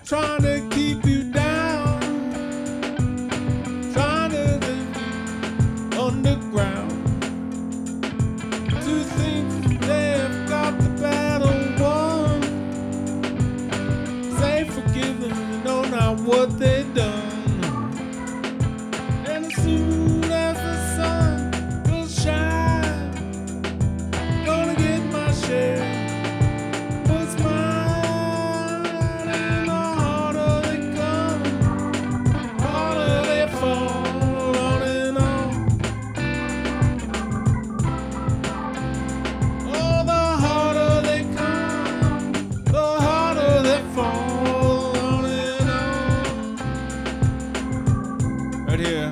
trying to keep you down, trying to live you underground. To think they've got the battle won, say forgive them, you know not what they've done. And as soon as the sun will shine, gonna get my share. What's mine? And the harder they come, harder they fall, on and on. Oh, the harder they come, the harder they fall, on and on. Right here.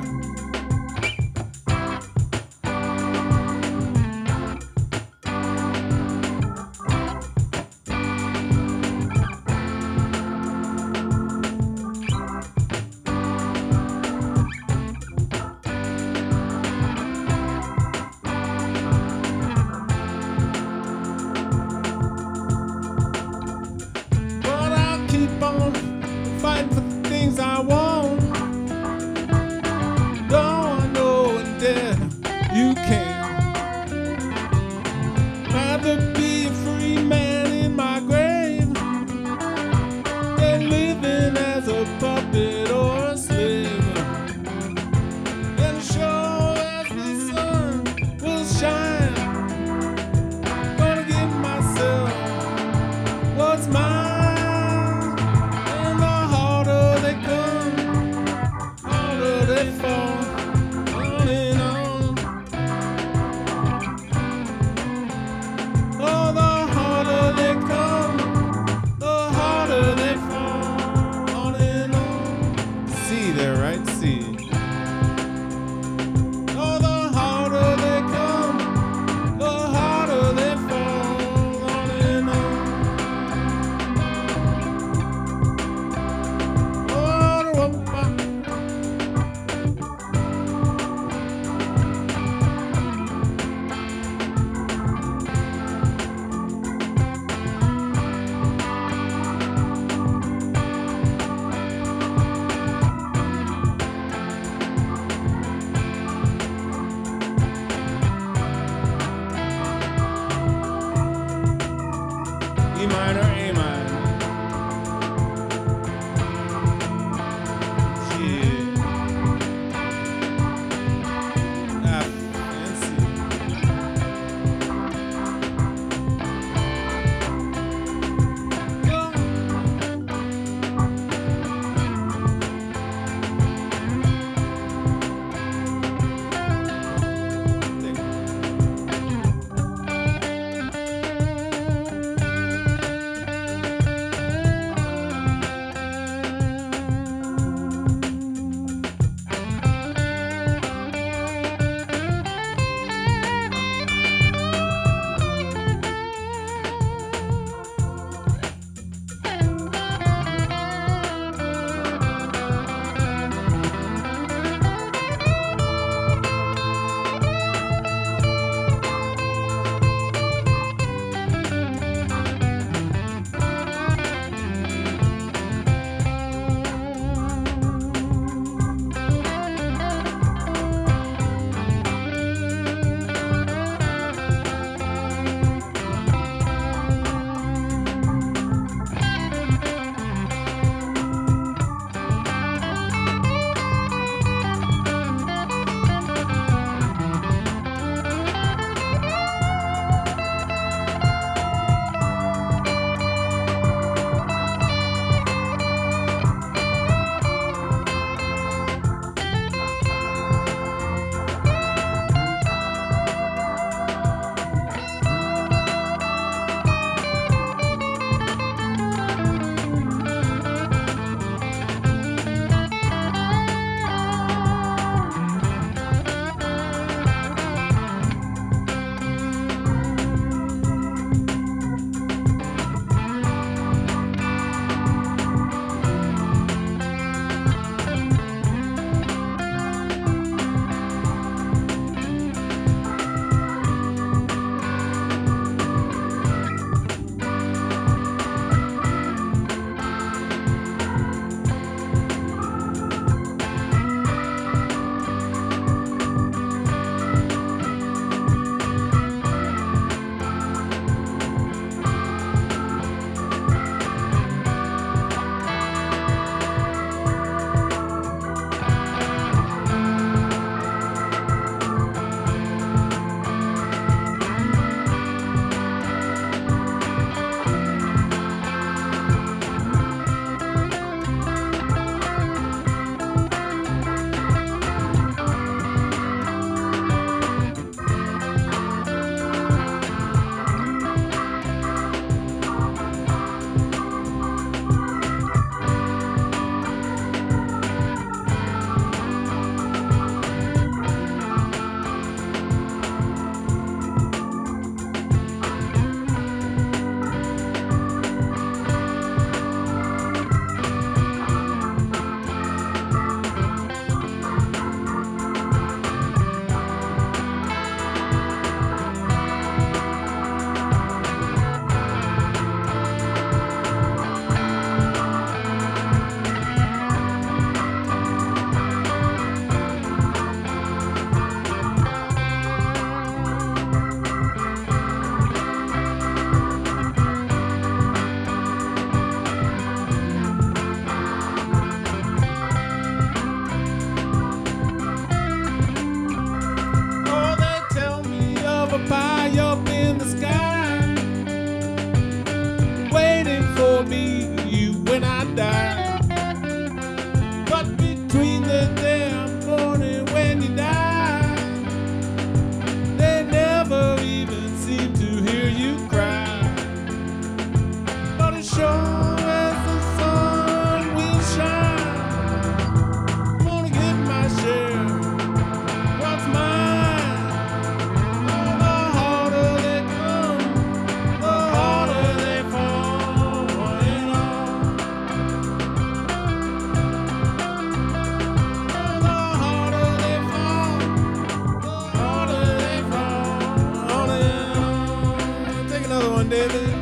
Keep on fighting for the things I want. Though I know and dare you can. Rather be a free man in my grave than living as a puppet or a slave. And sure as the sun will shine, gonna give myself what's mine. E minor, A minor. Yeah. F and C. baby.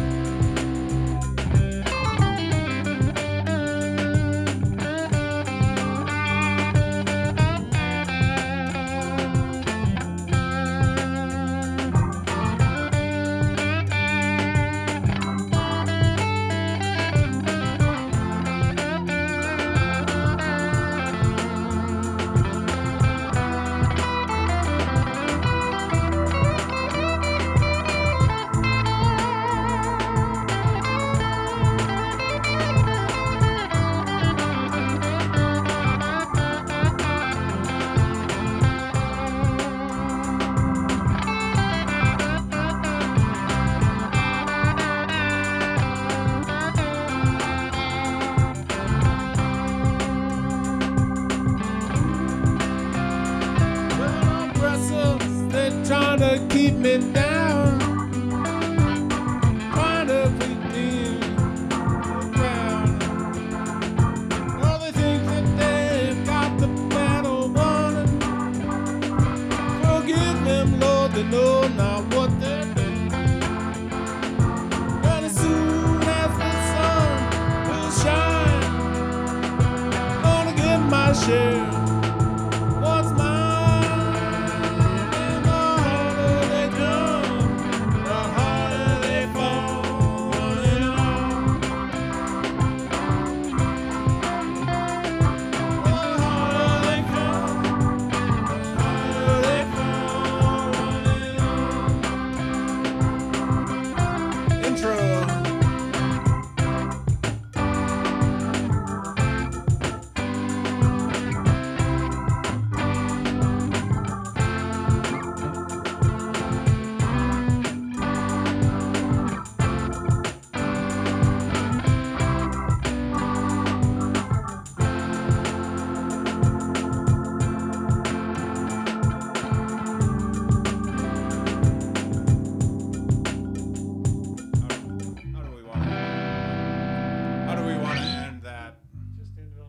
Trying to keep me down, trying to pretend around. Oh, they think that they've got the battle won. Forgive them, Lord, they know not what they're doing. And as soon as the sun will shine, gonna get my share. What's mine? How do we want it?